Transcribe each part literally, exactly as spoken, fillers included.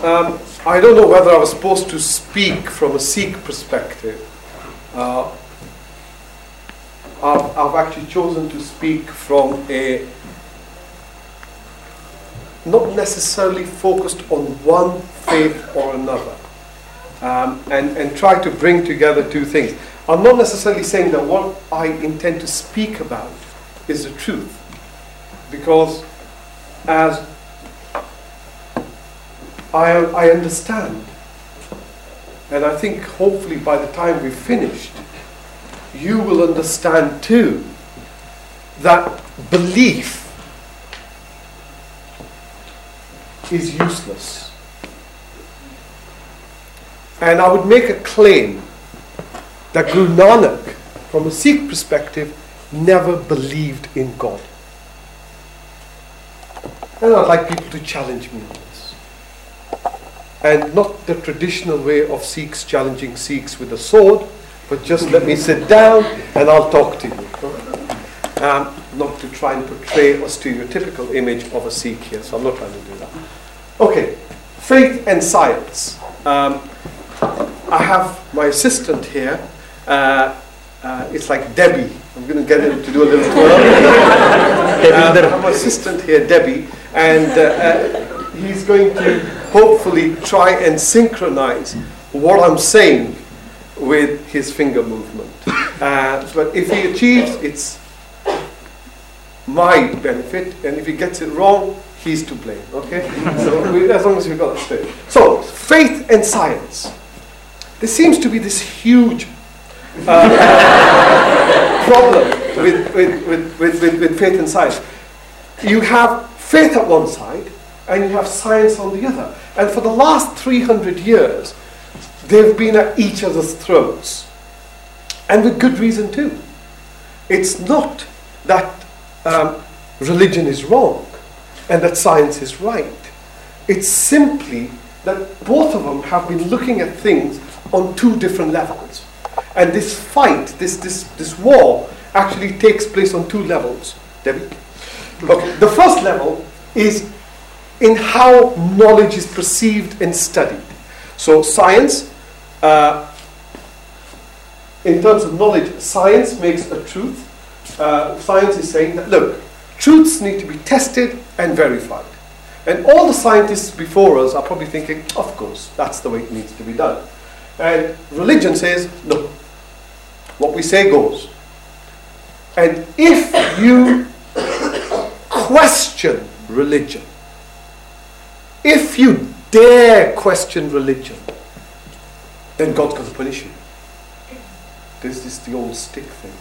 Um, I don't know whether I was supposed to speak from a Sikh perspective. Uh, I've, I've actually chosen to speak from a not necessarily focused on one faith or another, um, and, and try to bring together two things. I'm not necessarily saying that what I intend to speak about is the truth, because as I, I understand, and I think hopefully by the time we've finished, you will understand too that belief is useless. And I would make a claim that Guru Nanak, from a Sikh perspective, never believed in God. And I'd like people to challenge me on this. And not the traditional way of Sikhs challenging Sikhs with a sword, but just let me sit down and I'll talk to you. Um, not to try and portray a stereotypical image of a Sikh here, so I'm not trying to do that. Okay, faith and science. Um, I have my assistant here. Uh, uh, it's like Debbie. I'm going to get him to do a little twirl. uh, I have my assistant here, Debbie, and uh, uh, he's going to hopefully try and synchronize what I'm saying with his finger movement. Uh, but if he achieves, it's my benefit, and if he gets it wrong, he's to blame. Okay? So we, as long as we've got that straight. So faith and science. There seems to be this huge uh, problem with, with, with, with, with, with faith and science. You have faith at one side, and you have science on the other. And for the last three hundred years, they've been at each other's throats. And with good reason too. It's not that um, religion is wrong and that science is right. It's simply that both of them have been looking at things on two different levels. And this fight, this, this, this war, actually takes place on two levels. Debbie? Okay. The first level is in how knowledge is perceived and studied. So science, uh, in terms of knowledge, science makes a truth. Uh, science is saying that, look, truths need to be tested and verified. And all the scientists before us are probably thinking, of course, that's the way it needs to be done. And religion says, no, what we say goes. And if you question religion, if you dare question religion, then God's going to punish you. This is the old stick thing.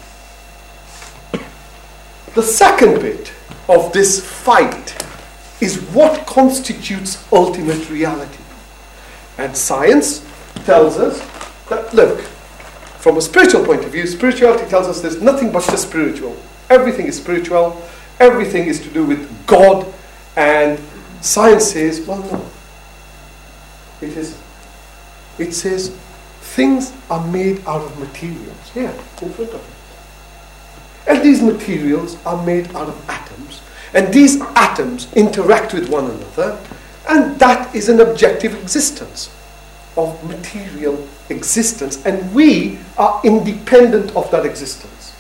The second bit of this fight is what constitutes ultimate reality. And science tells us that, look, from a spiritual point of view, spirituality tells us there's nothing but the spiritual. Everything is spiritual. Everything is to do with God. And science says, well, no. It is. It says things are made out of materials. Here, in front of you. And these materials are made out of atoms. And these atoms interact with one another. And that is an objective existence of material existence. And we are independent of that existence.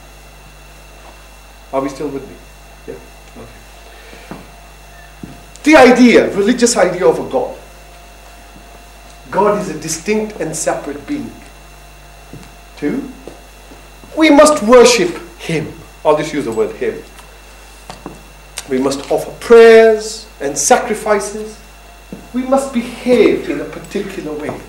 Are we still with me? Yeah. Okay. The idea, religious idea of a God. God is a distinct and separate being. Two, we must worship Him. I'll just use the word Him. We must offer prayers and sacrifices. We must behave in a particular way.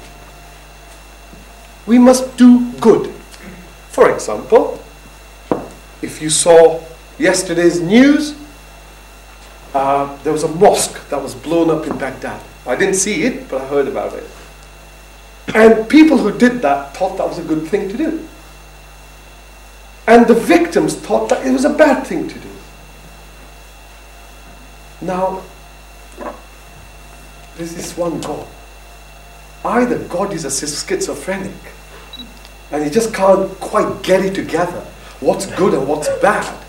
We must do good. For example, if you saw yesterday's news, uh, there was a mosque that was blown up in Baghdad. I didn't see it, but I heard about it. And people who did that thought that was a good thing to do. And the victims thought that it was a bad thing to do. Now, there's this one God. Either God is a schizophrenic and he just can't quite get it together, what's good and what's bad,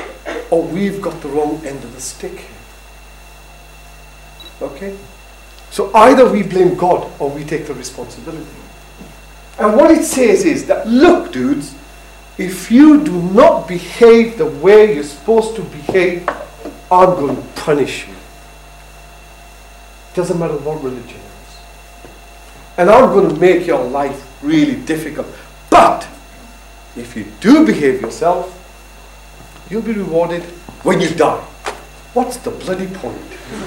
or we've got the wrong end of the stick here. Okay? So either we blame God or we take the responsibility. And what it says is that, look, dudes, if you do not behave the way you're supposed to behave, I'm going to punish you. Doesn't matter what religion it is. And I'm going to make your life really difficult. But if you do behave yourself, you'll be rewarded when you die. What's the bloody point?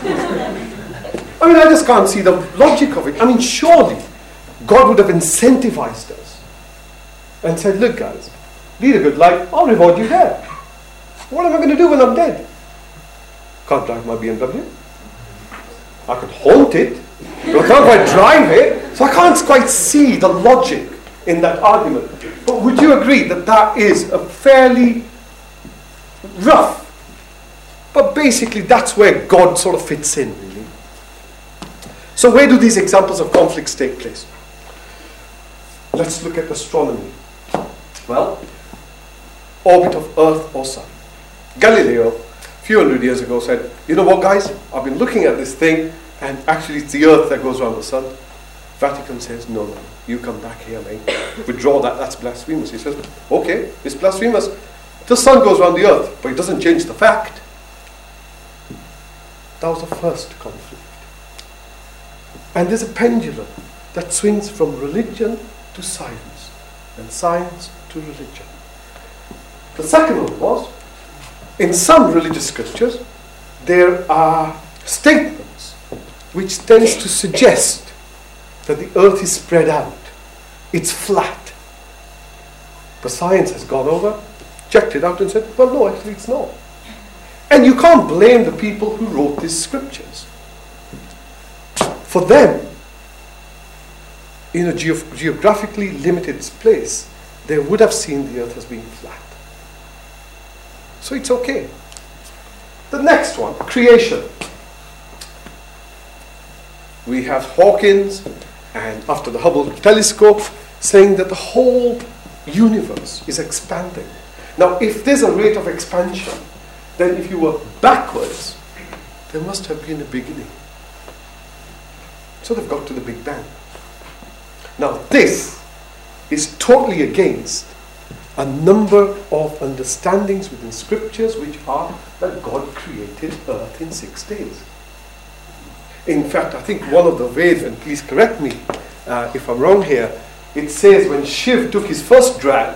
I mean, I just can't see the logic of it. I mean, surely God would have incentivized us and said, look guys, lead a good life, I'll reward you there. What am I going to do when I'm dead? Can't drive my B M W. I could haunt it, but I can't quite drive it. So I can't quite see the logic in that argument. But would you agree that that is a fairly rough, but basically that's where God sort of fits in, really. So where do these examples of conflicts take place? Let's look at astronomy. Well, orbit of Earth or Sun. Galileo, a few hundred years ago, said, you know what guys, I've been looking at this thing and actually it's the Earth that goes around the Sun. Vatican says, no, no, you come back here, mate. Withdraw that, that's blasphemous. He says, okay, it's blasphemous. The Sun goes around the Earth, but it doesn't change the fact. That was the first conflict. And there's a pendulum that swings from religion to science, and science to religion. The second one was, in some religious scriptures, there are statements which tends to suggest that the earth is spread out. It's flat. But science has gone over, checked it out and said, well, no, actually it's not. And you can't blame the people who wrote these scriptures. For them, in a geof- geographically limited place, they would have seen the earth as being flat. So it's okay. The next one, creation. We have Hawkins, and after the Hubble telescope, saying that the whole universe is expanding. Now, if there's a rate of expansion, then if you work backwards, there must have been a beginning. So they've got to the Big Bang. Now, this is totally against a number of understandings within scriptures which are that God created earth in six days. In fact, I think one of the ways, and please correct me uh, if I'm wrong here, it says when Shiv took his first drag,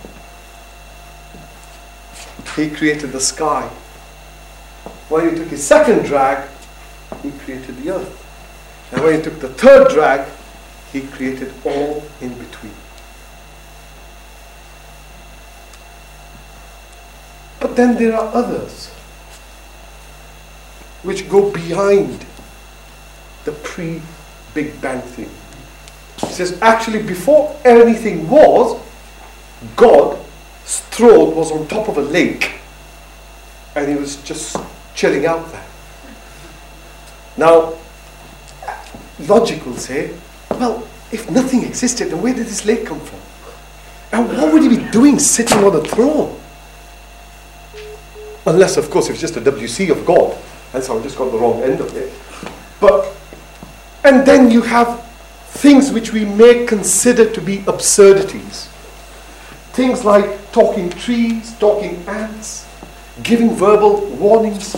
he created the sky. When he took his second drag, he created the earth. And when he took the third drag, he created all in between. But then there are others which go behind the pre-Big Bang thing. It says actually before anything was, God's throne was on top of a lake and he was just chilling out there. Now, logic will say, well, if nothing existed, then where did this lake come from? And what would he be doing sitting on a throne? Unless, of course, it's just a W C of God, and so I just got the wrong end of it. But, and then you have things which we may consider to be absurdities. Things like talking trees, talking ants, giving verbal warnings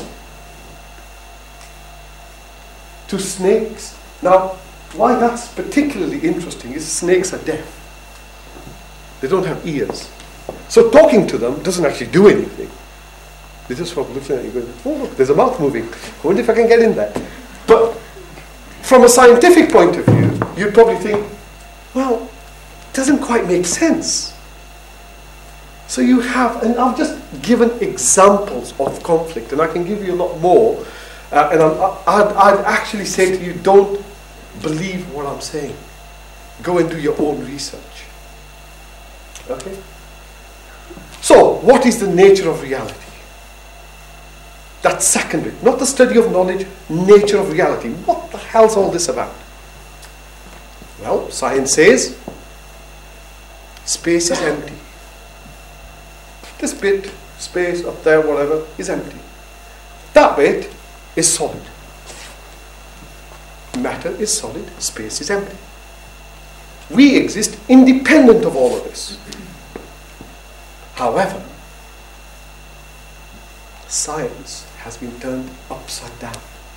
to snakes. Now, why that's particularly interesting is snakes are deaf. They don't have ears. So talking to them doesn't actually do anything. They just sort of looking at you going, oh look, there's a mouth moving. I wonder if I can get in there. But from a scientific point of view, you'd probably think, well, it doesn't quite make sense. So you have, and I've just given examples of conflict, and I can give you a lot more. Uh, and I'm, I'd, I'd actually say to you, don't believe what I'm saying. Go and do your own research. Okay? So, what is the nature of reality? That's secondary. Not the study of knowledge, nature of reality. What the hell's all this about? Well, science says space is empty. This bit, space up there, whatever, is empty. That bit is solid. matter is solid, space is empty. We exist independent of all of this. However, science has been turned upside down.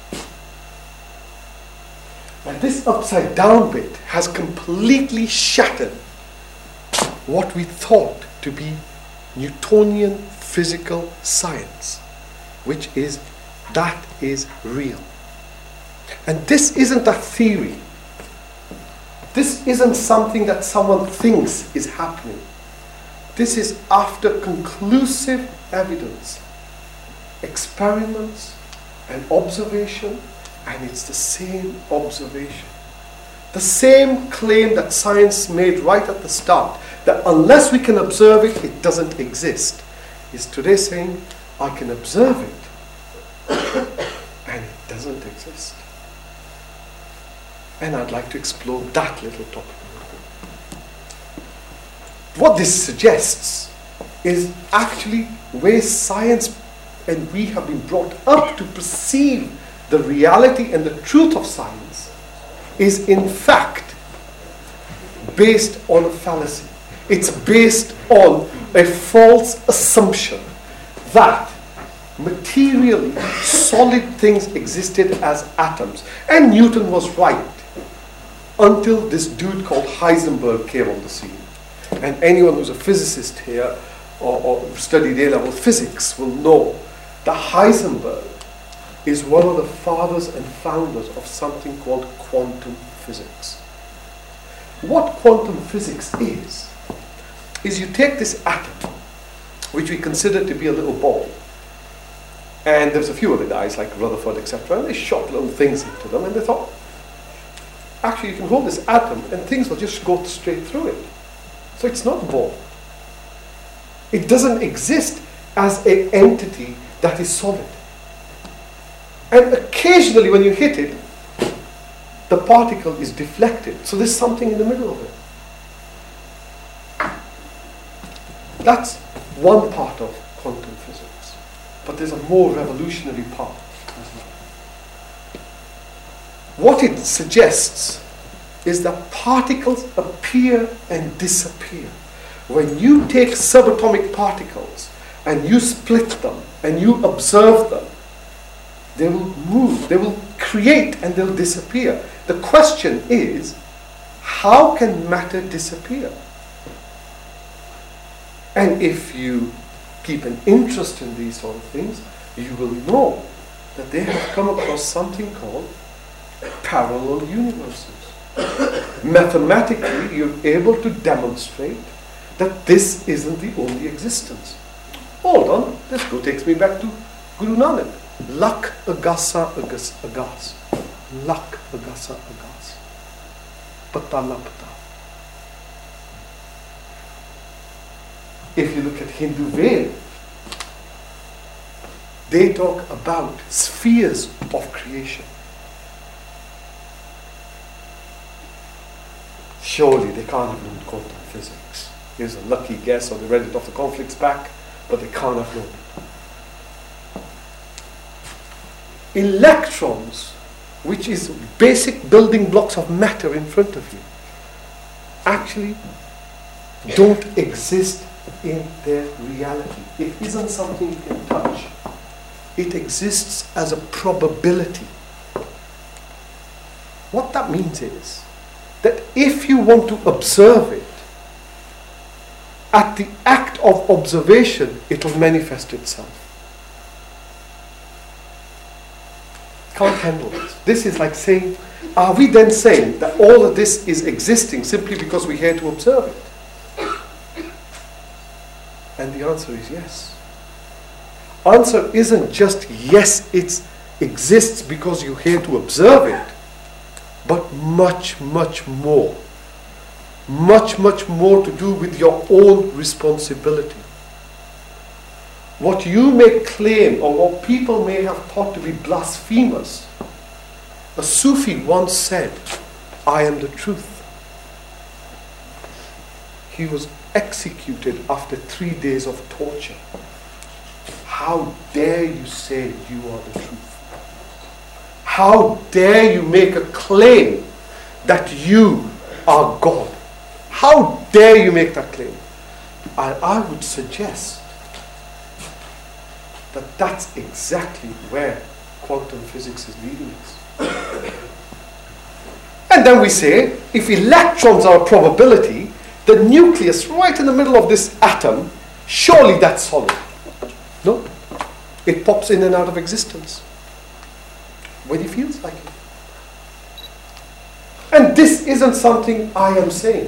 And this upside down bit has completely shattered what we thought to be Newtonian physical science, which is that is real. And this isn't a theory. This isn't something that someone thinks is happening. This is after conclusive evidence, experiments and observation, and it's the same observation. The same claim that science made right at the start, that unless we can observe it, it doesn't exist, is today saying, I can observe it, and it doesn't exist. And I'd like to explore that little topic. What this suggests is actually where science and we have been brought up to perceive the reality and the truth of science is in fact based on a fallacy. It's based on a false assumption that materially solid things existed as atoms. And Newton was right until this dude called Heisenberg came on the scene. And anyone who's a physicist here or, or studied A-level physics will know that Heisenberg is one of the fathers and founders of something called quantum physics. What quantum physics is, is you take this atom, which we consider to be a little ball, and there's a few other guys like Rutherford, et cetera, and they shot little things into them, and they thought, actually you can hold this atom and things will just go straight through it. So it's not a ball. It doesn't exist as an entity that is solid. And occasionally when you hit it, the particle is deflected. So there's something in the middle of it. That's one part of quantum physics. But there's a more revolutionary part as well. What it suggests is that particles appear and disappear. When you take subatomic particles and you split them and you observe them, they will move, they will create and they'll disappear. The question is, how can matter disappear? And if you keep an interest in these sort of things, you will know that they have come across something called parallel universes. Mathematically, you're able to demonstrate that this isn't the only existence. Hold on, this go takes me back to Guru Nanak. Lak agasa agas agas. Lak agasa agas. Patala pata. If you look at Hindu Ved, they talk about spheres of creation. Surely they can't have known quantum physics. Here's a lucky guess, or they read it off the conflicts back, but they can't have known it. Electrons, which is basic building blocks of matter in front of you, actually don't exist in their reality. It isn't something you can touch. It exists as a probability. What that means is that if you want to observe it, at the act of observation, it will manifest itself. Can't handle this. This is like saying, are we then saying that all of this is existing simply because we're here to observe it? And the answer is yes. Answer isn't just yes, it exists because you're here to observe it, but much, much more. Much, much more to do with your own responsibility. What you may claim, or what people may have thought to be blasphemous, a Sufi once said, I am the truth. He was executed after three days of torture. How dare you say you are the truth? How dare you make a claim that you are God? How dare you make that claim? And I would suggest that that's exactly where quantum physics is leading us. And then we say, if electrons are a probability, the nucleus right in the middle of this atom, surely that's solid. No, it pops in and out of existence when it feels like it. And this isn't something I am saying.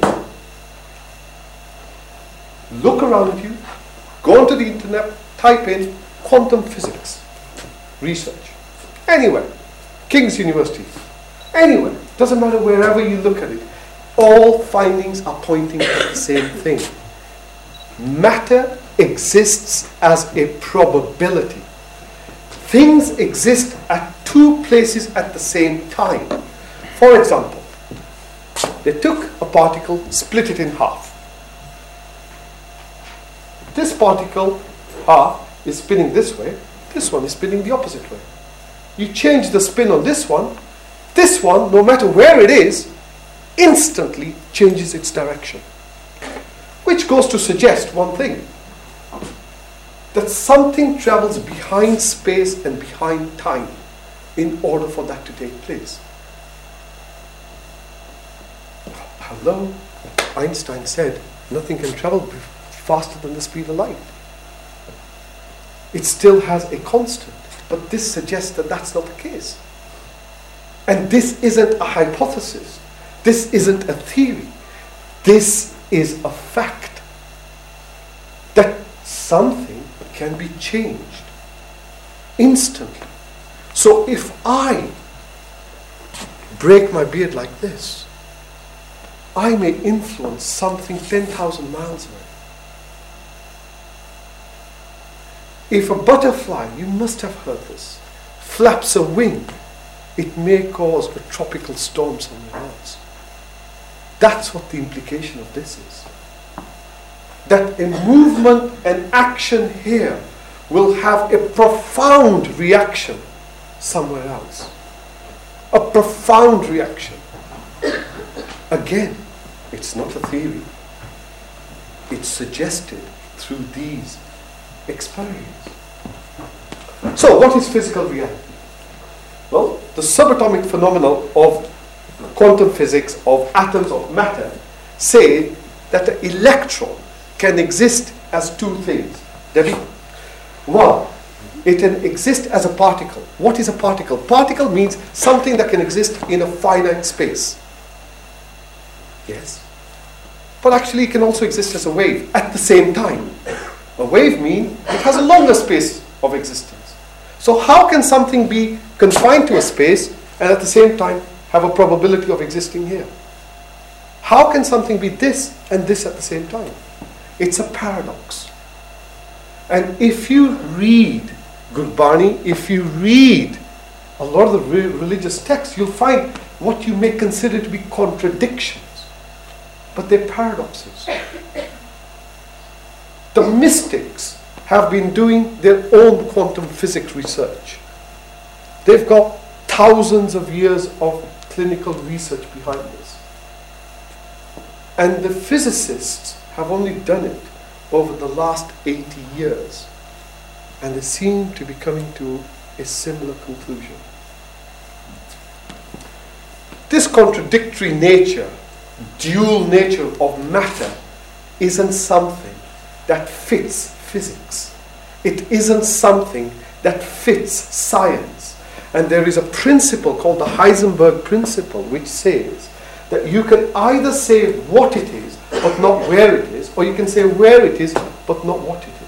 Look around you, go onto the internet, type in quantum physics research. Anywhere, King's University, anywhere, doesn't matter wherever you look at it, all findings are pointing at the same thing. Matter exists as a probability. Things exist at two places at the same time. For example, they took a particle, split it in half. This particle, half, is spinning this way. This one is spinning the opposite way. You change the spin on this one. This one, no matter where it is, instantly changes its direction. Which goes to suggest one thing. That something travels behind space and behind time in order for that to take place. Hello? Einstein said nothing can travel faster than the speed of light. It still has a constant, but this suggests that that's not the case. And this isn't a hypothesis. This isn't a theory. This is a fact. That something can be changed instantly. So if I break my beard like this, I may influence something ten thousand miles away. If a butterfly, you must have heard this, flaps a wing, it may cause a tropical storm somewhere else. That's what the implication of this is. That a movement and action here will have a profound reaction somewhere else. A profound reaction. Again, it's not a theory. It's suggested through these experiments. So, what is physical reality? Well, the subatomic phenomenon of quantum physics, of atoms, of matter, say that the electron can exist as two things. Debbie? One, it can exist as a particle. What is a particle? Particle means something that can exist in a finite space. Yes. But actually it can also exist as a wave at the same time. A wave means it has a longer space of existence. So how can something be confined to a space and at the same time have a probability of existing here? How can something be this and this at the same time? It's a paradox. And if you read Gurbani, if you read a lot of the re- religious texts, you'll find what you may consider to be contradictions. But they're paradoxes. The mystics have been doing their own quantum physics research. They've got thousands of years of clinical research behind this. And the physicists have only done it over the last eighty years. And they seem to be coming to a similar conclusion. This contradictory nature, dual nature of matter, isn't something that fits physics. It isn't something that fits science. And there is a principle called the Heisenberg principle, which says that you can either say what it is, but not where it is, or you can say where it is, but not what it is.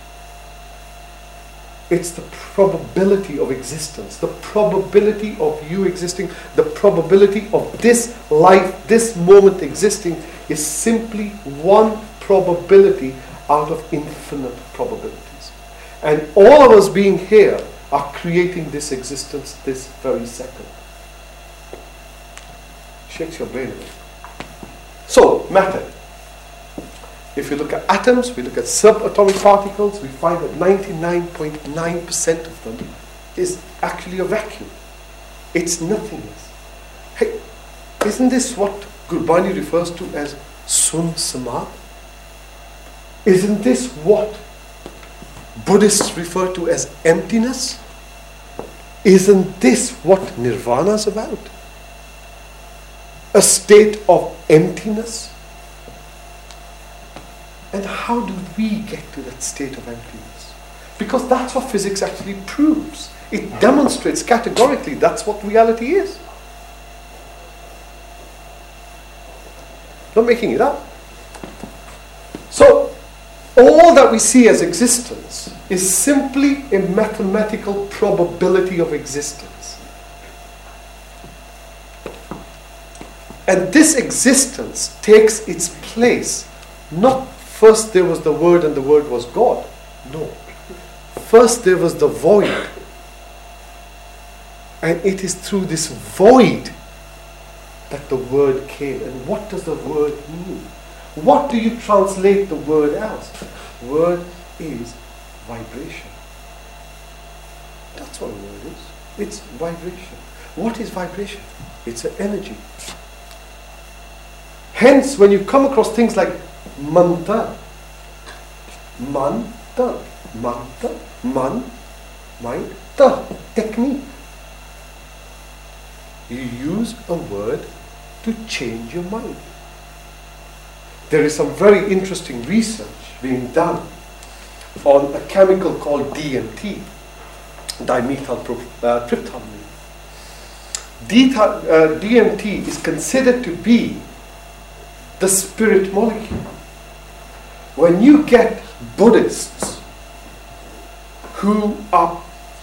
It's the probability of existence, the probability of you existing, the probability of this life, this moment existing is simply one probability out of infinite probabilities. And all of us being here are creating this existence this very second. Shakes your brain away. So, matter. If you look at atoms, we look at subatomic particles, we find that ninety-nine point nine percent of them is actually a vacuum. It's nothingness. Hey, isn't this what Gurbani refers to as Sun Samad? Isn't this what Buddhists refer to as emptiness? Isn't this what Nirvana is about? A state of emptiness? And how do we get to that state of emptiness? Because that's what physics actually proves. It demonstrates categorically that's what reality is. Not making it up. So, all that we see as existence is simply a mathematical probability of existence. And this existence takes its place. Not first there was the Word and the Word was God. No. First there was the void. And it is through this void that the Word came. And what does the Word mean? What do you translate the word as? Word is vibration. That's what a word is. It's vibration. What is vibration? It's an energy. Hence, when you come across things like mantra, mantra, mantra, man, mind, ta, technique. You use a word to change your mind. There is some very interesting research being done on a chemical called D M T, dimethyltryptamine. Uh, D M T is considered to be the spirit molecule. When you get Buddhists who are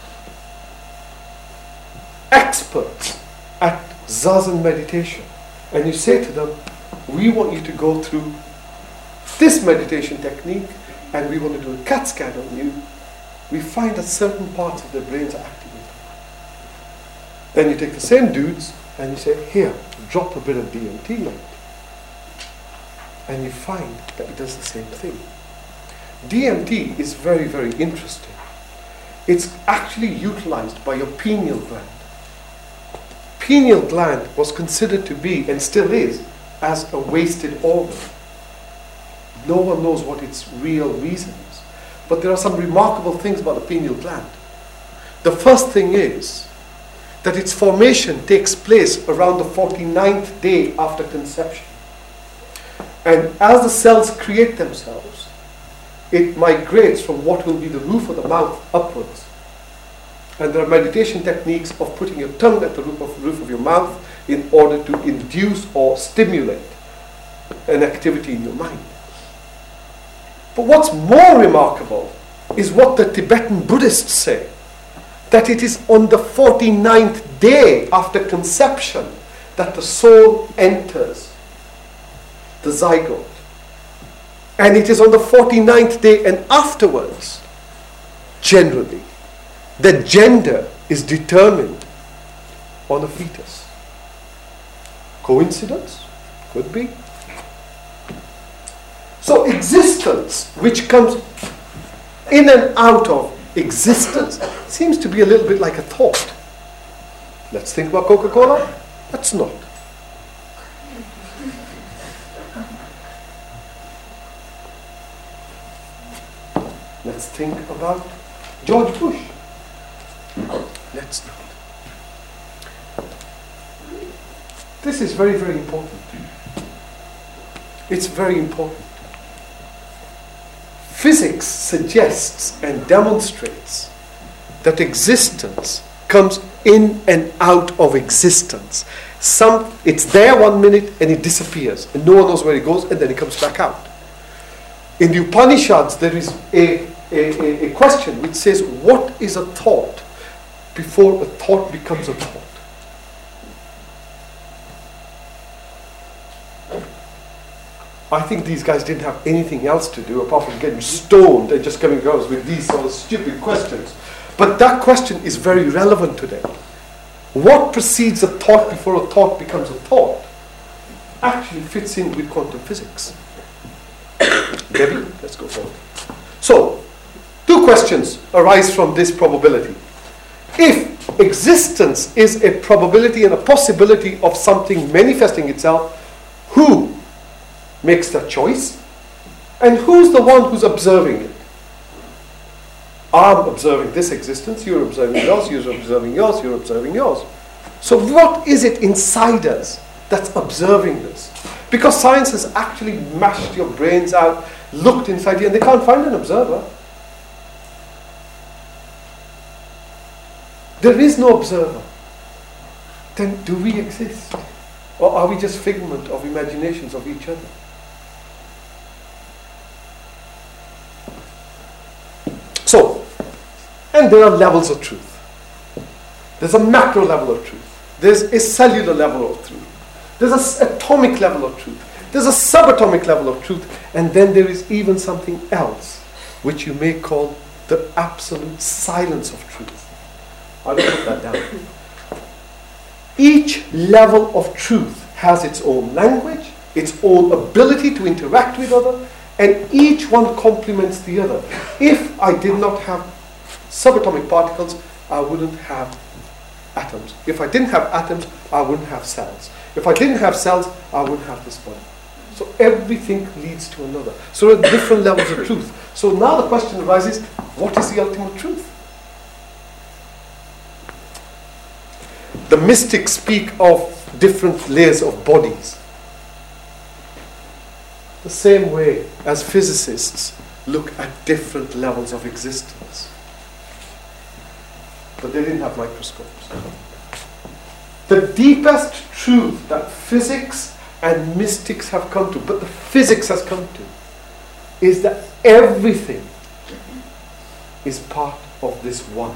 experts at Zazen meditation, and you say to them, we want you to go through this meditation technique and we want to do a CAT scan on you, we find that certain parts of their brains are activated. Then you take the same dudes and you say, here, drop a bit of D M T in it. And you find that it does the same thing. D M T is very, very interesting. It's actually utilized by your pineal gland. Pineal gland was considered to be, and still is, as a wasted organ. No one knows what its real reason is. But there are some remarkable things about the pineal gland. The first thing is that its formation takes place around the forty-ninth day after conception. And as the cells create themselves, it migrates from what will be the roof of the mouth upwards. And there are meditation techniques of putting your tongue at the roof of, roof of your mouth in order to induce or stimulate an activity in your mind. But what's more remarkable is what the Tibetan Buddhists say, that it is on the forty-ninth day after conception that the soul enters the zygote. And it is on the forty-ninth day and afterwards, generally, that gender is determined on a fetus. Coincidence? Could be. So existence, which comes in and out of existence, seems to be a little bit like a thought. Let's think about Coca-Cola. Let's not. Let's think about George Bush. Let's not. This is very, very important. It's very important. Physics suggests and demonstrates that existence comes in and out of existence. Some, it's there one minute and it disappears, and no one knows where it goes, and then it comes back out. In the Upanishads, there is a, a, a question which says, what is a thought before a thought becomes a thought? I think these guys didn't have anything else to do apart from getting stoned and just coming across with these sort of stupid questions. But that question is very relevant today. What precedes a thought before a thought becomes a thought actually fits in with quantum physics. Debbie, let's go forward. So, two questions arise from this probability. If existence is a probability and a possibility of something manifesting itself, who makes that choice? And who's the one who's observing it? I'm observing this existence, you're observing yours, you're observing yours, you're observing yours. So what is it inside us that's observing this? Because science has actually mashed your brains out, looked inside you, and they can't find an observer. There is no observer. Then do we exist? Or are we just figment of imaginations of each other? So, and there are levels of truth. There's a macro level of truth. There's a cellular level of truth. There's an atomic level of truth. There's a subatomic level of truth. And then there is even something else, which you may call the absolute silence of truth. I'll put that down. Each level of truth has its own language, its own ability to interact with others, and each one complements the other. If I did not have subatomic particles, I wouldn't have atoms. If I didn't have atoms, I wouldn't have cells. If I didn't have cells, I wouldn't have this body. So everything leads to another. So there are different levels of truth. So now the question arises, what is the ultimate truth? The mystics speak of different layers of bodies. The same way as physicists look at different levels of existence. But they didn't have microscopes. The deepest truth that physics and mystics have come to, but the physics has come to, is that everything is part of this one.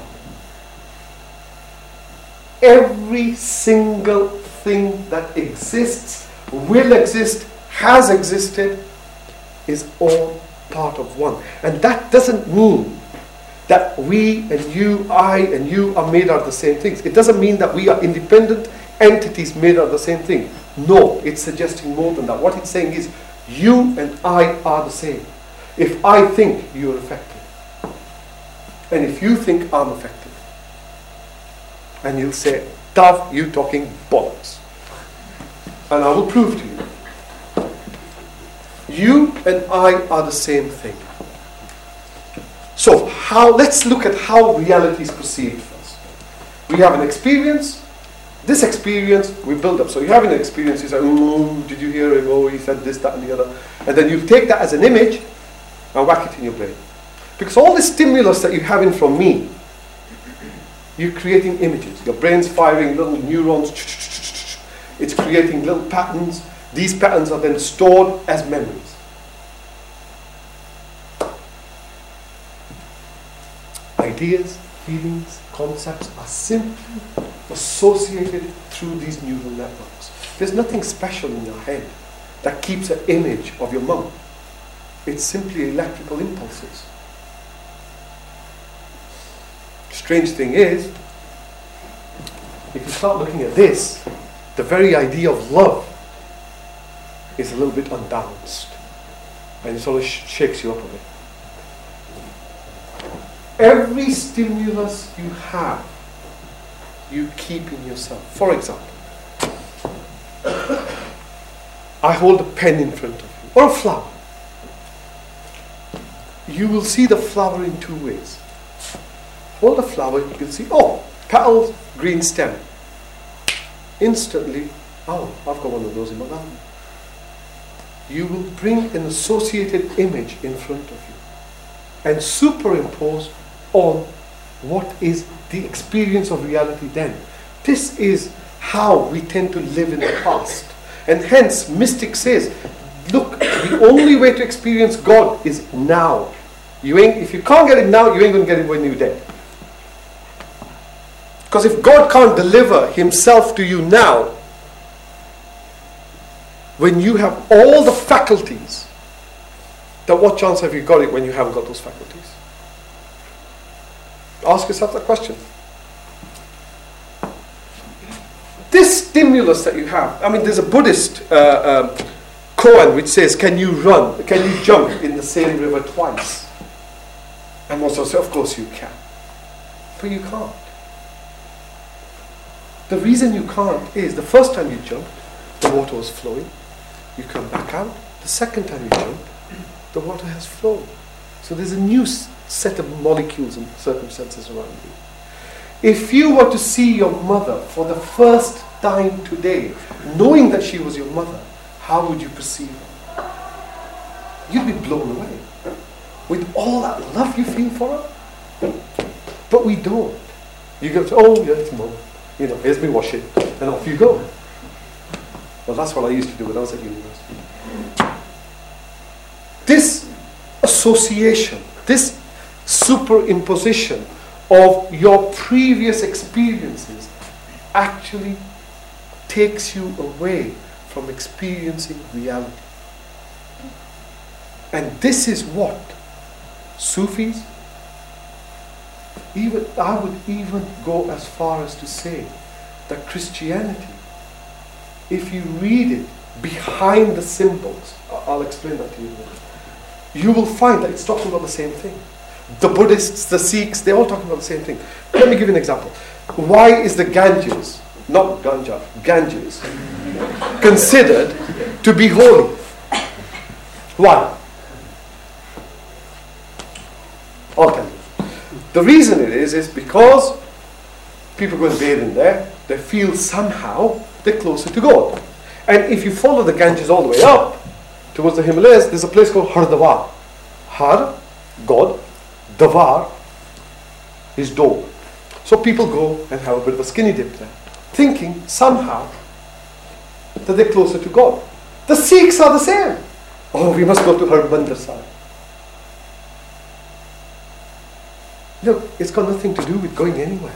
Every single thing that exists, will exist, has existed, is all part of one. And that doesn't mean that we and you, I and you are made out of the same things. It doesn't mean that we are independent entities made out of the same thing. No, it's suggesting more than that. What it's saying is, you and I are the same. If I think, you're affected. And if you think, I'm affected. And you'll say, Tav, you talking bollocks. And I will prove to you. You and I are the same thing. So, how? Let's look at how reality is perceived first. We have an experience. This experience we build up. So you have an experience, you say, oh, did you hear him? Oh, he said this, that, and the other. And then you take that as an image and whack it in your brain. Because all the stimulus that you're having from me, you're creating images. Your brain's firing little neurons. It's creating little patterns. These patterns are then stored as memories. Ideas, feelings, concepts are simply associated through these neural networks. There's nothing special in your head that keeps an image of your mum. It's simply electrical impulses. Strange thing is, if you start looking at this, the very idea of love is a little bit unbalanced. And it sort of sh- shakes you up a bit. Every stimulus you have, you keep in yourself. For example, I hold a pen in front of you, or a flower. You will see the flower in two ways. Hold the flower, you'll see, oh, petals, green stem. Instantly, oh, I've got one of those in my garden. You will bring an associated image in front of you and superimpose on what is the experience of reality then. This is how we tend to live in the past. And hence, mystic says, look, the only way to experience God is now. You ain't, if you can't get it now, you ain't going to get it when you're dead. Because if God can't deliver himself to you now, when you have all the faculties, then what chance have you got it when you haven't got those faculties? Ask yourself that question. This stimulus that you have, I mean, there's a Buddhist uh, um, koan which says, can you run, can you jump in the same river twice? And most of us say, of course you can. But you can't. The reason you can't is the first time you jumped, the water was flowing. You come back out. The second time you jump, the water has flown. So there's a new s- set of molecules and circumstances around you. If you were to see your mother for the first time today, knowing that she was your mother, how would you perceive her? You'd be blown away with all that love you feel for her. But we don't. You go to, oh yeah, it's mom. You know, here's me wash it, and off you go. Well, that's what I used to do when I was at university. This association, this superimposition of your previous experiences actually takes you away from experiencing reality. And this is what Sufis, even I would even go as far as to say that Christianity, if you read it behind the symbols, I'll explain that to you, you will find that it's talking about the same thing. The Buddhists, the Sikhs, they're all talking about the same thing. Let me give you an example. Why is the Ganges, not Ganja, Ganges, considered to be holy? Why? I'll tell you. The reason it is, is because people go and bathe in there, they feel somehow they're closer to God. And if you follow the Ganges all the way up towards the Himalayas, there's a place called Hardwar. Har, God, Davar is door. So people go and have a bit of a skinny dip there, thinking somehow that they're closer to God. The Sikhs are the same. Oh, we must go to Harmandir Sahib. Look, it's got nothing to do with going anywhere.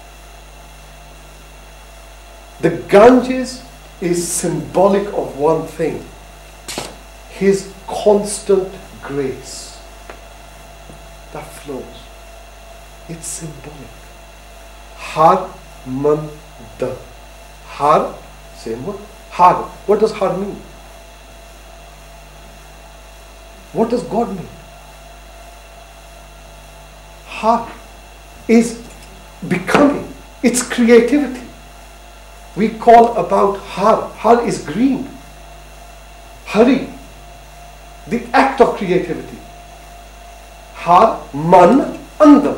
The Ganges is symbolic of one thing: His constant grace that flows. It's symbolic. Har man da. Har, same word. Har. What does har mean? What does God mean? Har is becoming. It's creativity. We call about har. Har is green. Hari, the act of creativity. Har, man, andar.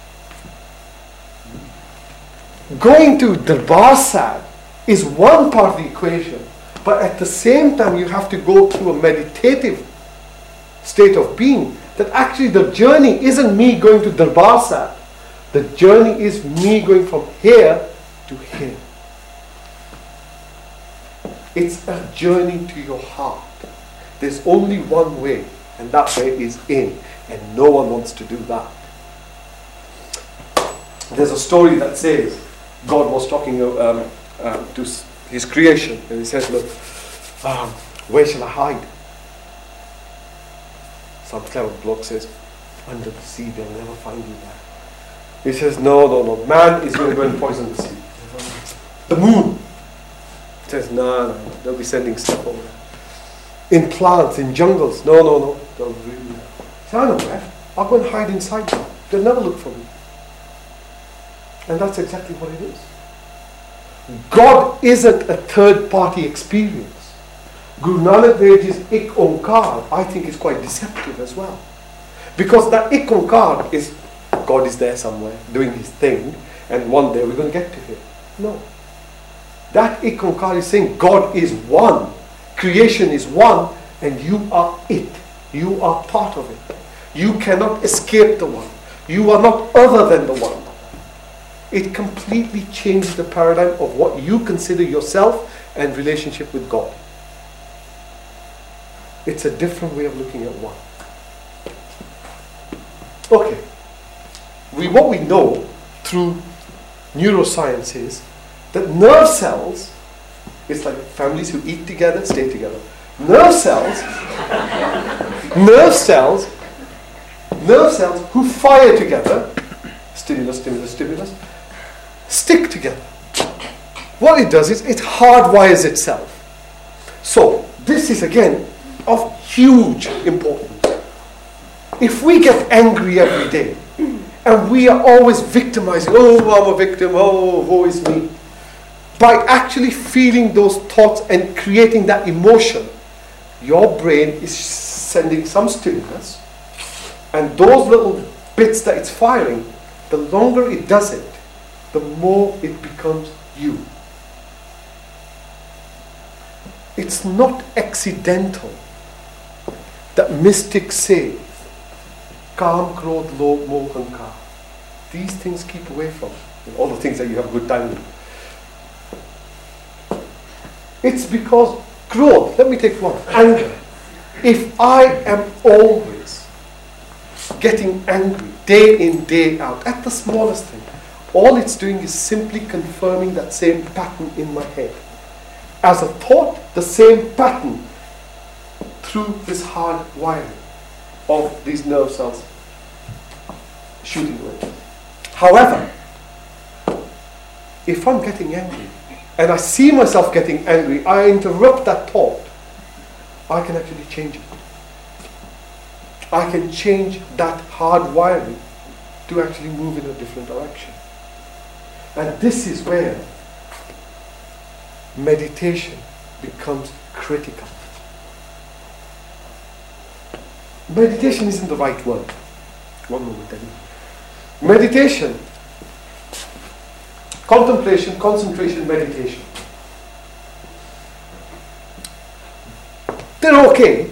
Going to Darbar Sahib is one part of the equation, but at the same time you have to go through a meditative state of being, that actually the journey isn't me going to Darbar Sahib. The journey is me going from here to here. It's a journey to your heart. There's only one way, and that way is in, and no one wants to do that. There's a story that says God was talking um, um, to His creation, and He says, look, um, where shall I hide? Some clever bloke says, under the sea, they'll never find you there. He says, no, no, no, man is going to go and poison the sea. The moon. He says, no, no, no, they'll be sending stuff over there. In plants, in jungles, no, no, no, they'll really. He says, I know where. I'll go and hide inside them. They'll never look for me. And that's exactly what it is. God isn't a third-party experience. Guru Nanak Dev Ji's Ik Onkar, I think, is quite deceptive as well. Because that Ik Onkar is, God is there somewhere, doing His thing, and one day we're going to get to Him. No. That Ik Onkar is saying God is one, creation is one, and you are it. You are part of it. You cannot escape the one. You are not other than the one. It completely changes the paradigm of what you consider yourself and relationship with God. It's a different way of looking at one. Okay. We, what we know through neuroscience is that nerve cells, it's like families who eat together, stay together. Nerve cells, nerve cells, nerve cells who fire together, stimulus, stimulus, stimulus, stick together. What it does is it hardwires itself. So this is again of huge importance. If we get angry every day and we are always victimizing, oh, I'm a victim, oh, woe is me, by actually feeling those thoughts and creating that emotion, your brain is sending some stimulus, and those little bits that it's firing, the longer it does it, the more it becomes you. It's not accidental that mystics say, Kam, Krodh, Lobh, Moh, Ahankar. These things keep away from, you know, all the things that you have a good time with. It's because growth, let me take one, anger. If I am always getting angry, day in, day out, at the smallest thing, all it's doing is simply confirming that same pattern in my head. As a thought, the same pattern through this hard wiring of these nerve cells shooting away. However, if I'm getting angry, and I see myself getting angry, I interrupt that thought, I can actually change it. I can change that hard wiring to actually move in a different direction. And this is where meditation becomes critical. Meditation isn't the right word. One moment, then. Meditation, contemplation, concentration, meditation. They're okay,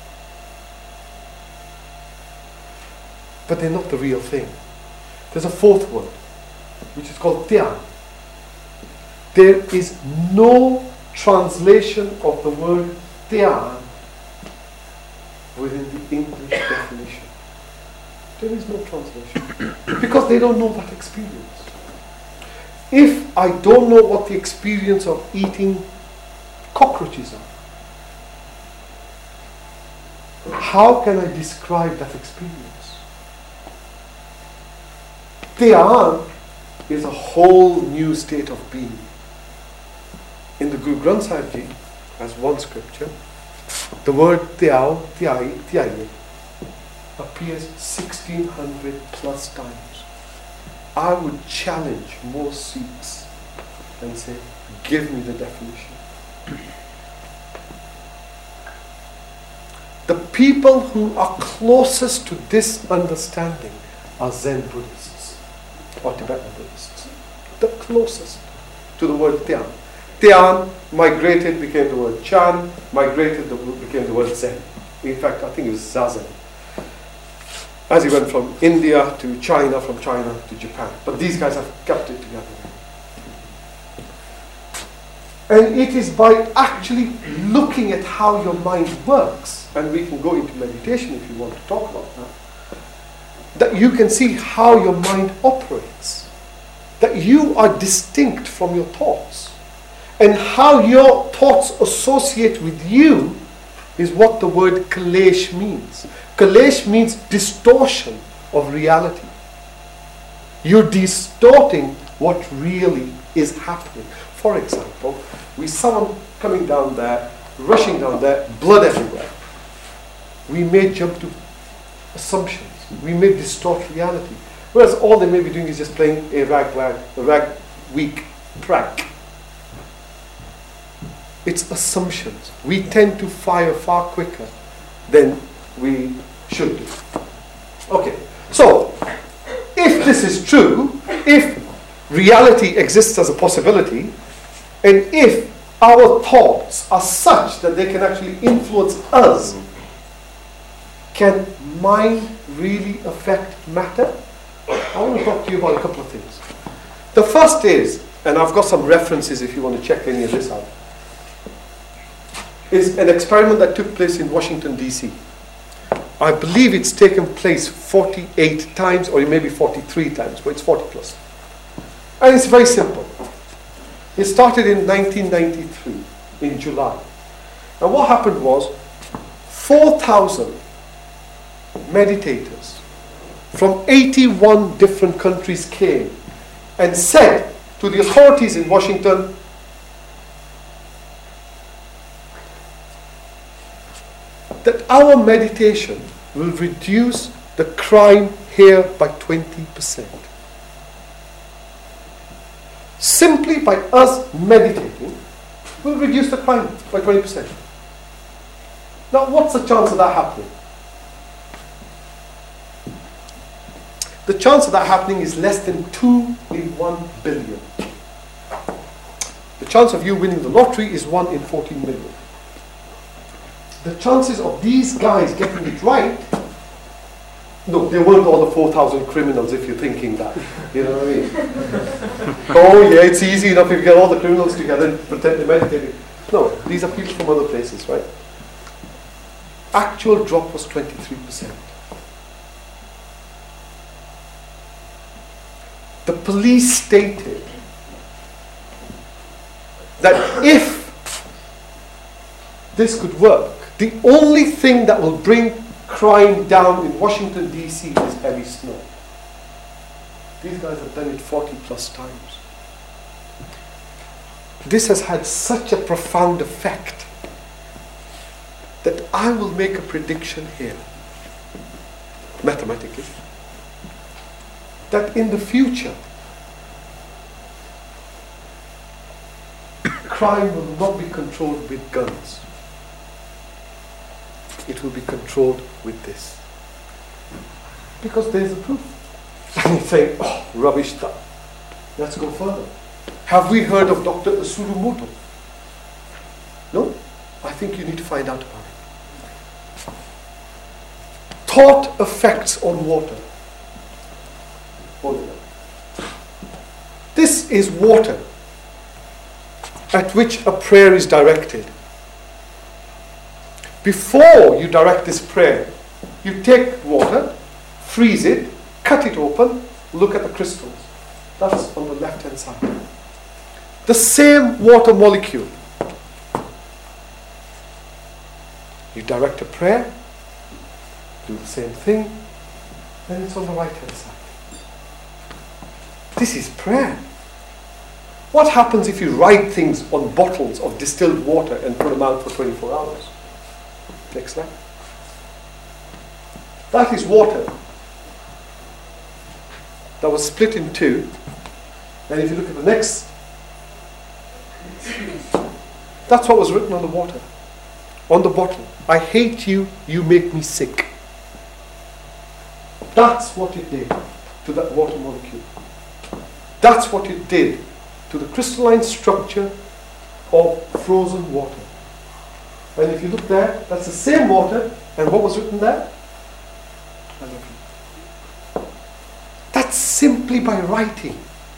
but they're not the real thing. There's a fourth word, which is called dhyan. There is no translation of the word dhyan within the English definition. There is no translation. Because they don't know that experience. If I don't know what the experience of eating cockroaches are, how can I describe that experience? Dhyan is a whole new state of being. In the Guru Granth Sahib Ji, as one scripture, the word Dhyao, Dhyai, Dhyaye appears sixteen hundred plus times. I would challenge most Sikhs and say, give me the definition. The people who are closest to this understanding are Zen Buddhists or Tibetan Buddhists. The closest to the word Dhyan. Dhyan migrated, became the word Chan, migrated, the, became the word Zen. In fact, I think it was Zazen. As he went from India to China, from China to Japan. But these guys have kept it together. And it is by actually looking at how your mind works, and we can go into meditation if you want to talk about that, that you can see how your mind operates. That you are distinct from your thoughts. And how your thoughts associate with you is what the word kalesh means. Kalesh means distortion of reality. You're distorting what really is happening. For example, we saw someone coming down there, rushing down there, blood everywhere. We may jump to assumptions. We may distort reality. Whereas all they may be doing is just playing a rag, rag, a rag weak prank. It's assumptions. We tend to fire far quicker than we should do. Okay, so if this is true, if reality exists as a possibility, and if our thoughts are such that they can actually influence us, can mind really affect matter? I want to talk to you about a couple of things. The first is, and I've got some references if you want to check any of this out, is an experiment that took place in Washington, D C. I believe it's taken place forty-eight times, or maybe forty-three times, but it's forty plus. And it's very simple. It started in nineteen ninety-three, in July. And what happened was, four thousand meditators from eighty-one different countries came and said to the authorities in Washington, that our meditation will reduce the crime here by twenty percent. simply by us meditating, will reduce the crime by twenty percent. Now, what's the chance of that happening? The chance of that happening is less than two in one billion. The chance of you winning the lottery is one in fourteen million. The chances of these guys getting it right, no, they weren't all the four thousand criminals if you're thinking that. You know what I mean? Oh yeah, it's easy enough if you get all the criminals together and pretend they're meditating. No, these are people from other places, right? Actual drop was twenty-three percent. The police stated that if this could work, the only thing that will bring crime down in Washington D C is heavy snow. These guys have done it forty plus times. This has had such a profound effect that I will make a prediction here, mathematically, that in the future, crime will not be controlled with guns. It will be controlled with this. Because there's the proof. And you say, oh, rubbish stuff. Let's go further. Have we heard of Doctor Tsurumoto? No? I think you need to find out about it. Thought effects on water. Hold it up. This is water at which a prayer is directed. Before you direct this prayer, you take water, freeze it, cut it open, look at the crystals. That's on the left-hand side. The same water molecule. You direct a prayer, do the same thing, and it's on the right-hand side. This is prayer. What happens if you write things on bottles of distilled water and put them out for twenty-four hours? Next slide. That is water that was split in two. And if you look at the next, that's what was written on the water, on the bottle. I hate you, you make me sick. That's what it did to that water molecule. That's what it did to the crystalline structure of frozen water. And if you look there, that's the same water, and what was written there? I love you. That's simply by writing.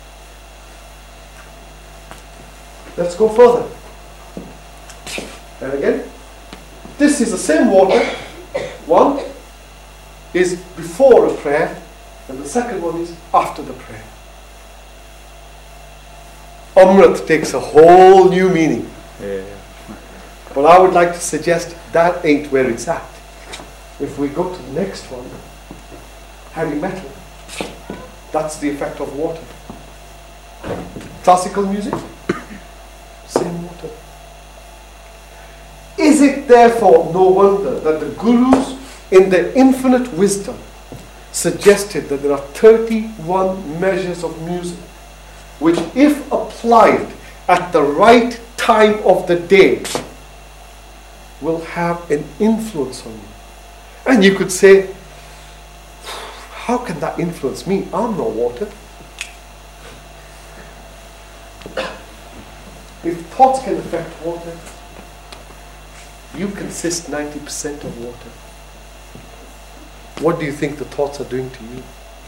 Let's go further. And again, this is the same water. One is before a prayer, and the second one is after the prayer. Amrit takes a whole new meaning. Yeah. But I would like to suggest that ain't where it's at. If we go to the next one, heavy metal, that's the effect of water. Classical music, same water. Is it therefore no wonder that the gurus in their infinite wisdom suggested that there are thirty-one measures of music which, if applied at the right time of the day, will have an influence on you? And you could say, how can that influence me? I'm not water. If thoughts can affect water, you consist ninety percent of water. What do you think the thoughts are doing to you?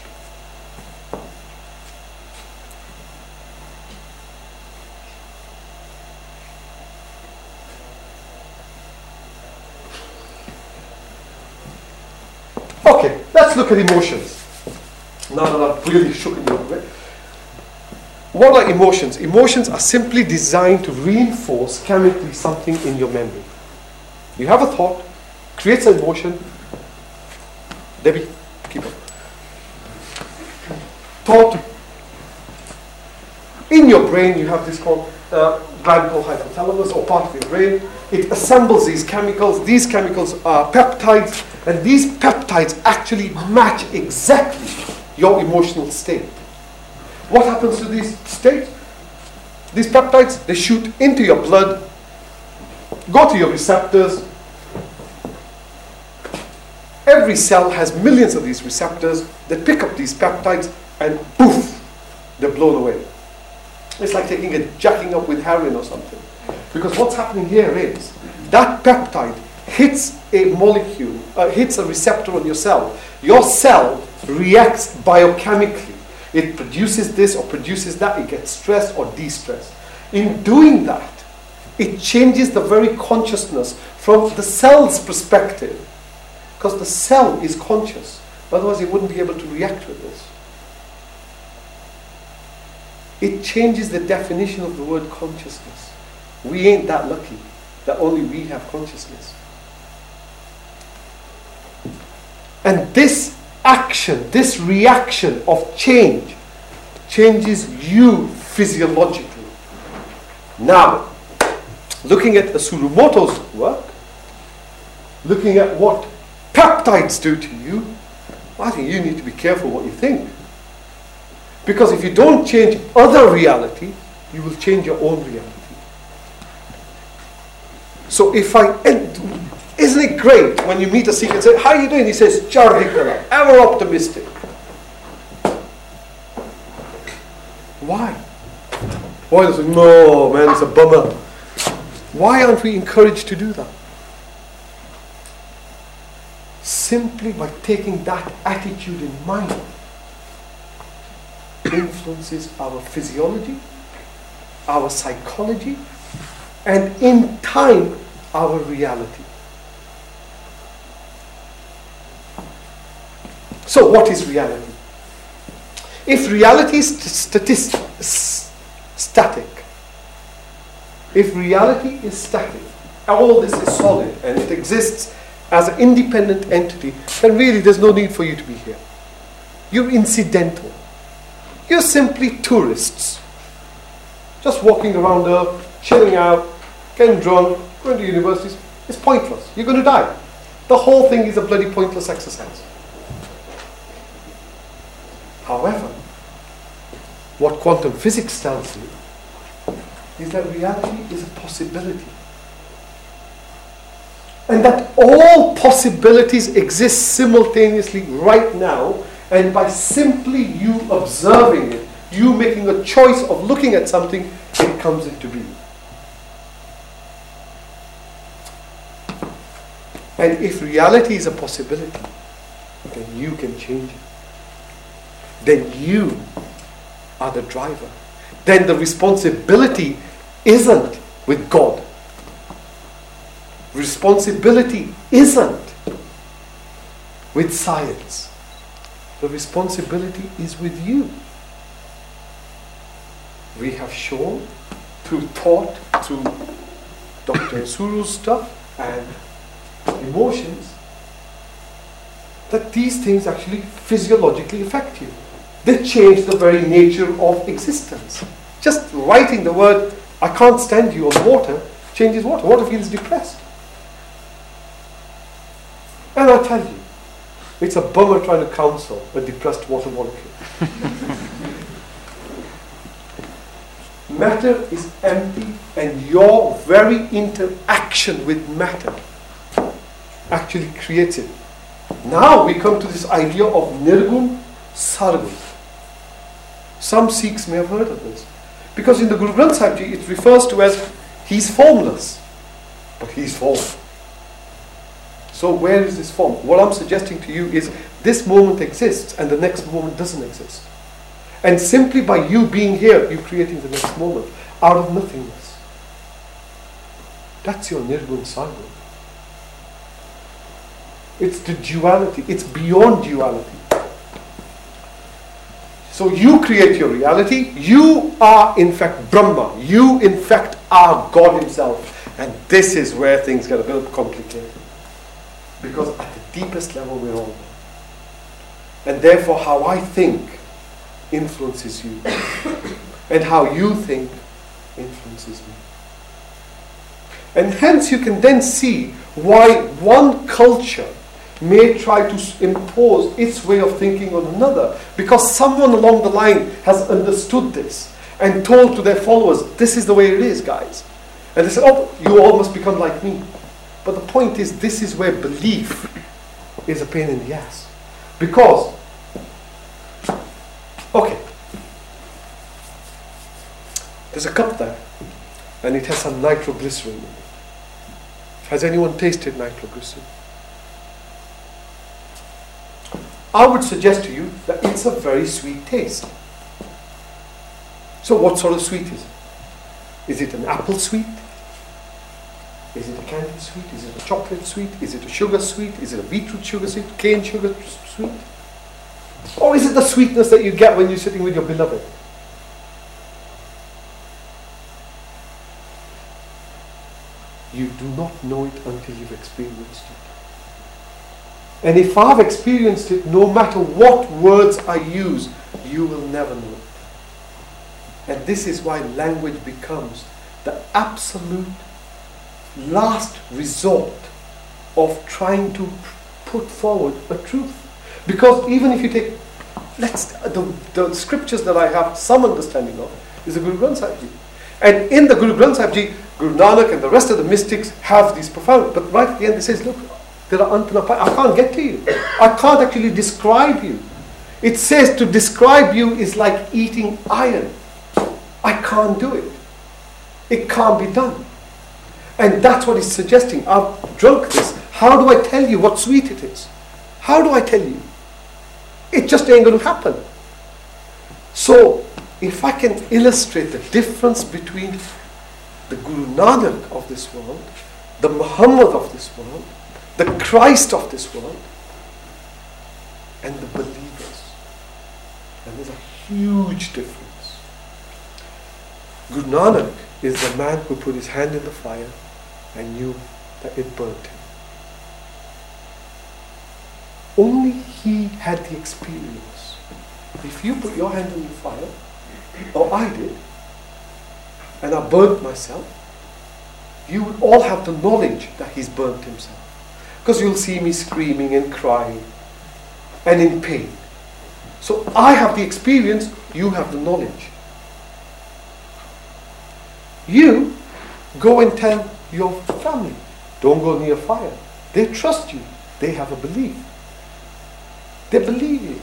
Okay, let's look at emotions. Now that I've really shooken you up a bit. What are emotions? Emotions are simply designed to reinforce chemically something in your memory. You have a thought, creates an emotion. Debbie, keep up. Thought. In your brain, you have this called uh, gland called hypothalamus, or part of your brain. It assembles these chemicals. These chemicals are peptides, and these peptides actually match exactly your emotional state. What happens to these states? These peptides, they shoot into your blood, go to your receptors. Every cell has millions of these receptors that pick up these peptides and poof, they're blown away. It's like taking a jacking up with heroin or something. Because what's happening here is that peptide hits a molecule, uh, hits a receptor on your cell. Your cell reacts biochemically. It produces this or produces that. It gets stressed or de-stressed. In doing that, it changes the very consciousness from the cell's perspective. Because the cell is conscious. Otherwise, it wouldn't be able to react with this. It changes the definition of the word consciousness. We ain't that lucky that only we have consciousness. And this action, this reaction of change, changes you physiologically. Now, looking at Tsurumoto's work, looking at what peptides do to you, I think you need to be careful what you think. Because if you don't change other reality, you will change your own reality. So if I, and isn't it great when you meet a Sikh and say, how are you doing? He says, Chardikala, ever optimistic. Why? Why does it, no man, it's a bummer. Why aren't we encouraged to do that? Simply by taking that attitude in mind influences our physiology, our psychology, and in time, our reality. So what is reality? If reality is statist- s- static, if reality is static, all this is solid and it exists as an independent entity, then really there's no need for you to be here. You're incidental. You're simply tourists. Just walking around Earth, chilling out, getting drunk, going to universities. It's pointless. You're going to die. The whole thing is a bloody pointless exercise. However, what quantum physics tells you is that reality is a possibility. And that all possibilities exist simultaneously right now, and by simply you observing it, you making a choice of looking at something, it comes into being. And if reality is a possibility, then you can change it. Then you are the driver. Then the responsibility isn't with God. Responsibility isn't with science. The responsibility is with you. We have shown through thought, through Doctor Suru's stuff and emotions, that these things actually physiologically affect you. They change the very nature of existence. Just writing the word, I can't stand you on water, changes water. Water feels depressed. And I tell you, it's a bummer trying to counsel a depressed water molecule. Matter is empty, and your very interaction with matter actually creates it. Now we come to this idea of Nirgun Sargun. Some Sikhs may have heard of this. Because in the Guru Granth Sahib Ji, it refers to as he's formless, but he's form. So where is this form? What I'm suggesting to you is this moment exists and the next moment doesn't exist. And simply by you being here, you're creating the next moment out of nothingness. That's your Nirgun Sargun. It's the duality. It's beyond duality. So you create your reality. You are in fact Brahma. You in fact are God himself. And this is where things get a bit complicated. Because at the deepest level we're all one. And therefore how I think influences you. And how you think influences me. And hence you can then see why one culture may try to impose its way of thinking on another, because someone along the line has understood this and told to their followers, this is the way it is, guys. And they said, oh, you all must become like me. But the point is, this is where belief is a pain in the ass. Because, okay, there's a cup there, and it has some nitroglycerin in it. Has anyone tasted nitroglycerin? I would suggest to you that it's a very sweet taste. So what sort of sweet is it? Is it an apple sweet? Is it a candy sweet? Is it a chocolate sweet? Is it a sugar sweet? Is it a beetroot sugar sweet? Cane sugar sweet? Or is it the sweetness that you get when you're sitting with your beloved? You do not know it until you've experienced it. And if I've experienced it, no matter what words I use, you will never know it. And this is why language becomes the absolute last resort of trying to put forward a truth. Because even if you take, let's the, the scriptures that I have some understanding of is the Guru Granth Sahib Ji. And in the Guru Granth Sahib Ji, Guru Nanak and the rest of the mystics have these profound, but right at the end it says, look, there are antanapa, I can't get to you. I can't actually describe you. It says to describe you is like eating iron. I can't do it. It can't be done. And that's what he's suggesting. I've drunk this. How do I tell you what sweet it is? How do I tell you? It just ain't going to happen. So, if I can illustrate the difference between the Guru Nanak of this world, the Muhammad of this world, the Christ of this world, and the believers, and there's a huge difference. Guru Nanak is the man who put his hand in the fire and knew that it burnt him. Only he had the experience. If you put your hand in the fire, or I did, and I burnt myself, you would all have the knowledge that he's burnt himself. Because you'll see me screaming and crying and in pain. So I have the experience, you have the knowledge. You go and tell your family, don't go near fire. They trust you. They have a belief. They believe you.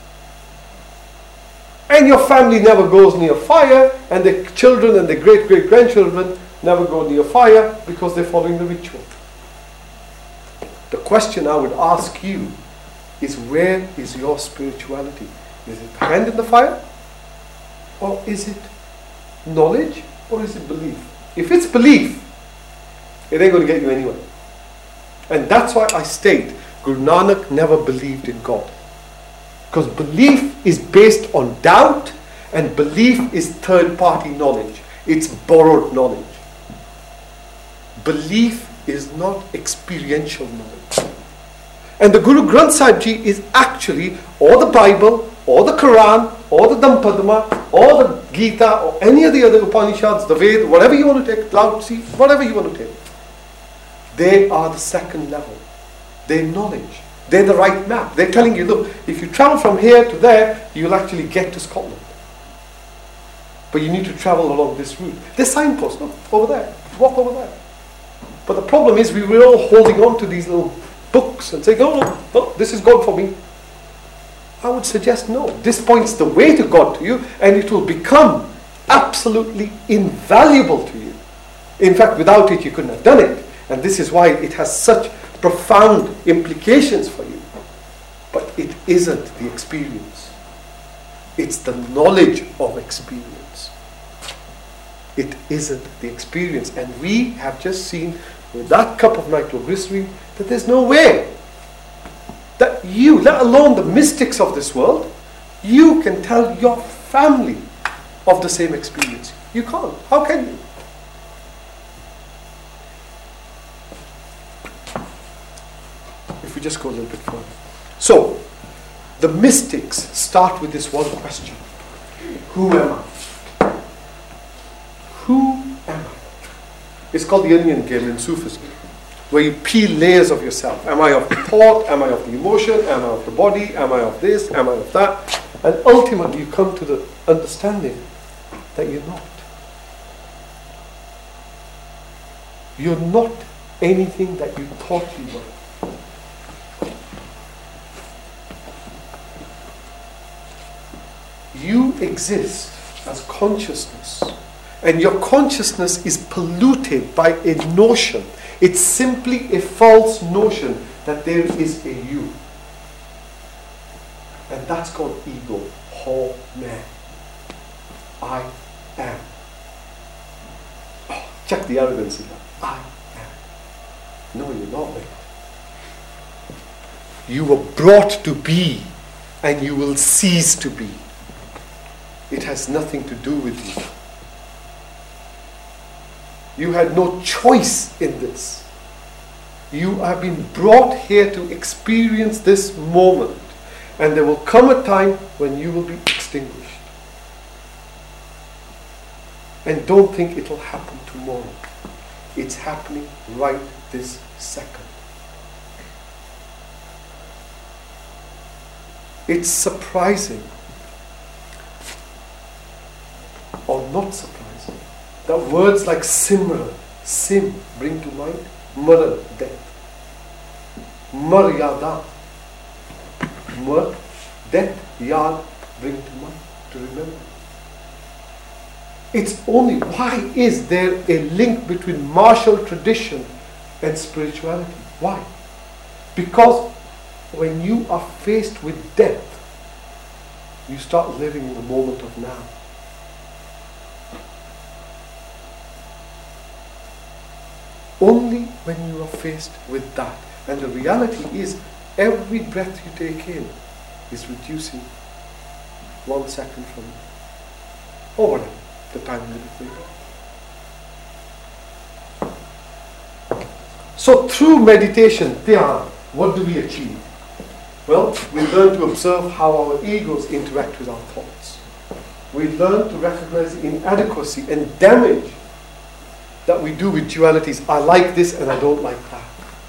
And your family never goes near fire, and the children and the great-great-grandchildren never go near fire because they're following the ritual. The question I would ask you is, where is your spirituality? Is it hand in the fire? Or is it knowledge? Or is it belief? If it's belief, it ain't going to get you anywhere. And that's why I state, Guru Nanak never believed in God. Because belief is based on doubt, and belief is third-party knowledge. It's borrowed knowledge. Belief is not experiential knowledge. And the Guru Granth Sahib Ji is actually, or the Bible, or the Quran, or the Dhammapada, or the Gita, or any of the other Upanishads, the Veda, whatever you want to take, Lao Tzu, whatever you want to take. They are the second level. They're knowledge. They're the right map. They're telling you, look, if you travel from here to there, you'll actually get to Scotland. But you need to travel along this route. There's signposts, look, over there. Walk over there. But the problem is, we were all holding on to these little books and saying, oh, no, no, this is God for me. I would suggest no. This points the way to God to you, and it will become absolutely invaluable to you. In fact, without it, you couldn't have done it. And this is why it has such profound implications for you. But it isn't the experience. It's the knowledge of experience. It isn't the experience. And we have just seen with that cup of nitroglycerin that there's no way that you, let alone the mystics of this world, you can tell your family of the same experience. You can't. How can you? If we just go a little bit further. So, the mystics start with this one question. Who am I? Who am I? It's called the onion game in Sufism, where you peel layers of yourself. Am I of the thought? Am I of the emotion? Am I of the body? Am I of this? Am I of that? And ultimately you come to the understanding that you're not. You're not anything that you thought you were. You exist as consciousness, and your consciousness is polluted by a notion. It's simply a false notion that there is a you. And that's called ego, ho man. I am. Oh, check the arrogance in that. I am. No, you're not, mate. You were brought to be, and you will cease to be. It has nothing to do with you. You had no choice in this. You have been brought here to experience this moment, and there will come a time when you will be extinguished. And don't think it will happen tomorrow. It's happening right this second. It's surprising, or not surprising, that words like Simran, Sim, bring to mind Maran, death. Maryada, Mar, death, Yad, bring to mind, to remember. It's only, why is there a link between martial tradition and spirituality? Why? Because when you are faced with death, you start living in the moment of now. Only when you are faced with that. And the reality is, every breath you take in is reducing one second from you. Or whatever the time limit may be. So through meditation, dhyan, what do we achieve? Well, we learn to observe how our egos interact with our thoughts. We learn to recognize the inadequacy and damage that we do with dualities. I like this and I don't like that.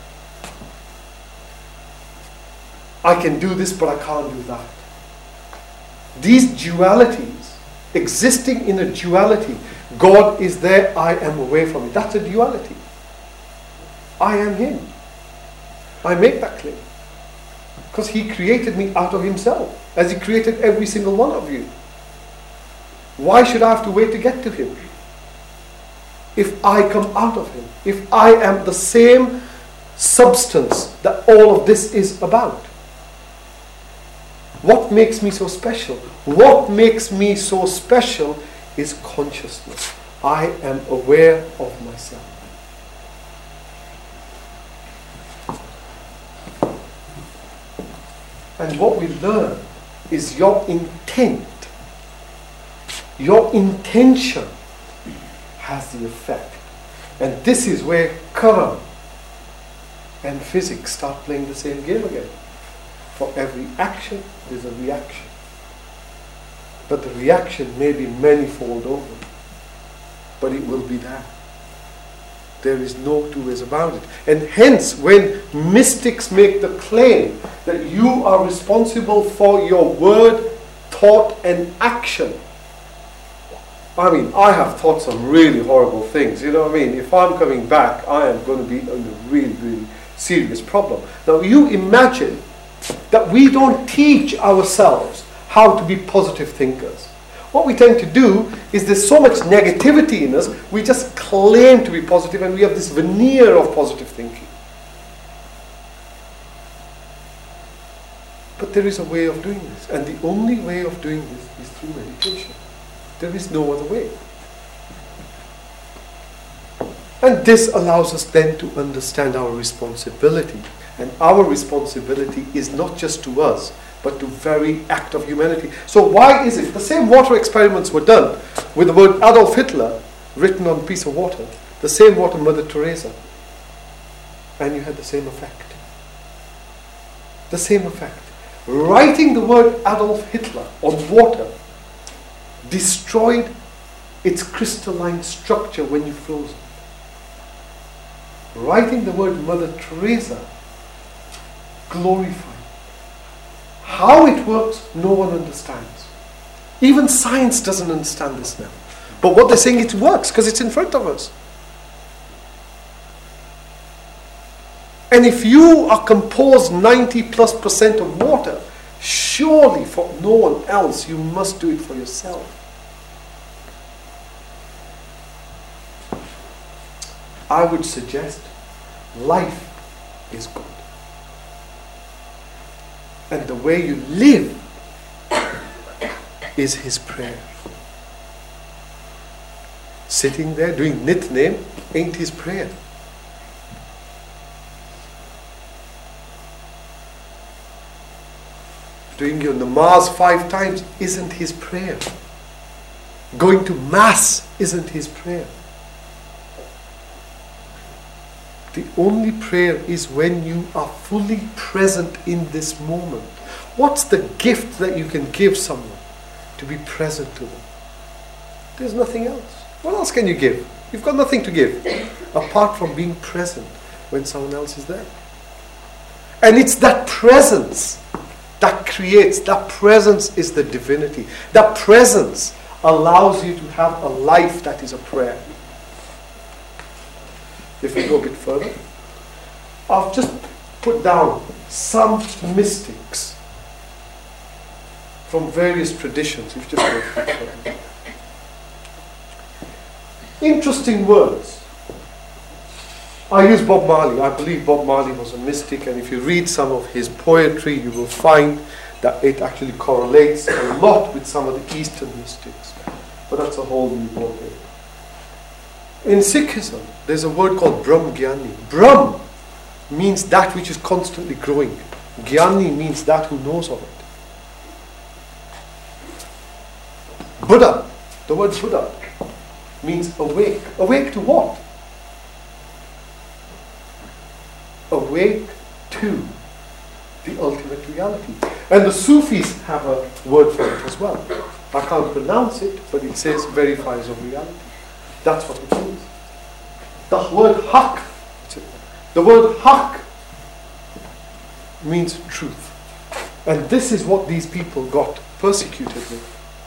I can do this but I can't do that. These dualities, existing in a duality, God is there, I am away from it. That's a duality. I am Him. I make that claim. Because He created me out of Himself, as He created every single one of you. Why should I have to wait to get to Him? If I come out of Him, if I am the same substance that all of this is about. What makes me so special? What makes me so special is consciousness. I am aware of myself. And what we learn is your intent. Your intention has the effect. And this is where Karam and physics start playing the same game again. For every action, there's a reaction. But the reaction may be manifold over. But it will be there. There is no two ways about it. And hence, when mystics make the claim that you are responsible for your word, thought, and action. I mean, I have thought some really horrible things. You know what I mean? If I'm coming back, I am going to be in a really, really serious problem. Now, you imagine that we don't teach ourselves how to be positive thinkers. What we tend to do is there's so much negativity in us, we just claim to be positive and we have this veneer of positive thinking. But there is a way of doing this, and the only way of doing this is through meditation. There is no other way. And this allows us then to understand our responsibility. And our responsibility is not just to us, but to very act of humanity. So why is it? The same water experiments were done with the word Adolf Hitler written on a piece of water. The same water Mother Teresa. And you had the same effect. The same effect. Writing the word Adolf Hitler on water destroyed its crystalline structure when you froze it. Writing the word Mother Teresa glorified. How it works, no one understands. Even science doesn't understand this now. But what they're saying, it works because it's in front of us. And if you are composed ninety plus percent of water, surely for no one else, you must do it for yourself. I would suggest life is God. And the way you live is His prayer. Sitting there doing nitnem ain't His prayer. Doing your namaz five times isn't His prayer. Going to Mass isn't His prayer. The only prayer is when you are fully present in this moment. What's the gift that you can give someone? To be present to them. There's nothing else. What else can you give? You've got nothing to give apart from being present when someone else is there. And it's that presence that creates, that presence is the divinity. That presence allows you to have a life that is a prayer. If we go a bit further, I've just put down some mystics from various traditions. If you just go a bit further. Interesting words. I use Bob Marley. I believe Bob Marley was a mystic, and if you read some of his poetry, you will find that it actually correlates a lot with some of the Eastern mystics. But that's a whole new ballgame. In Sikhism, there's a word called Brahm Gyani. Brahm means that which is constantly growing. Gyani means that who knows of it. Buddha, the word Buddha, means awake. Awake to what? Awake to the ultimate reality. And the Sufis have a word for it as well. I can't pronounce it, but it says verifies of reality. That's what it means. The word haq, the word haq means truth. And this is what these people got persecuted with.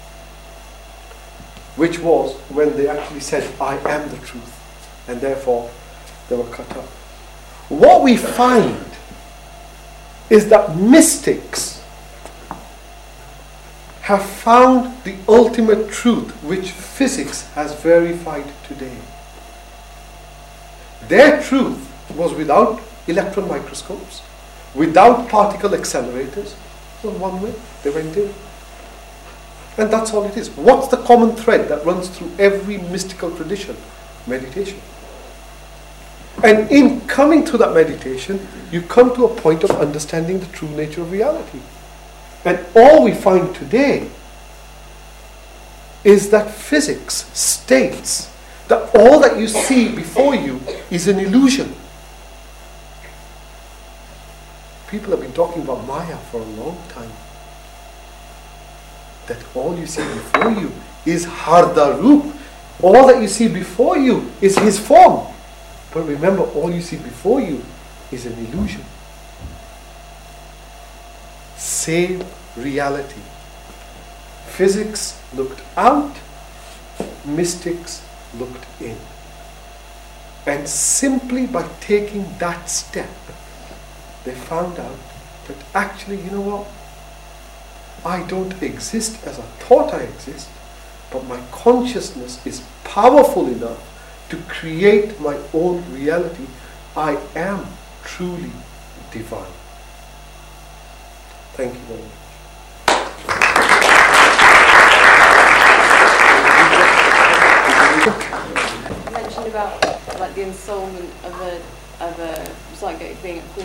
Which was when they actually said, I am the truth. And therefore, they were cut up. What we find is that mystics have found the ultimate truth which physics has verified today. Their truth was without electron microscopes, without particle accelerators. It was one way, they went in. And that's all it is. What's the common thread that runs through every mystical tradition? Meditation. And in coming to that meditation, you come to a point of understanding the true nature of reality. And all we find today is that physics states that all that you see before you is an illusion. People have been talking about Maya for a long time. That all you see before you is Hardarup. All that you see before you is his form. But remember, all you see before you is an illusion. Same reality. Physics looked out, mystics looked in. And simply by taking that step, they found out that actually, you know what? I don't exist as I thought I exist, but my consciousness is powerful enough to create my own reality. I am truly divine. Thank you very much. You mentioned about like the ensoulment of a of a zygote being at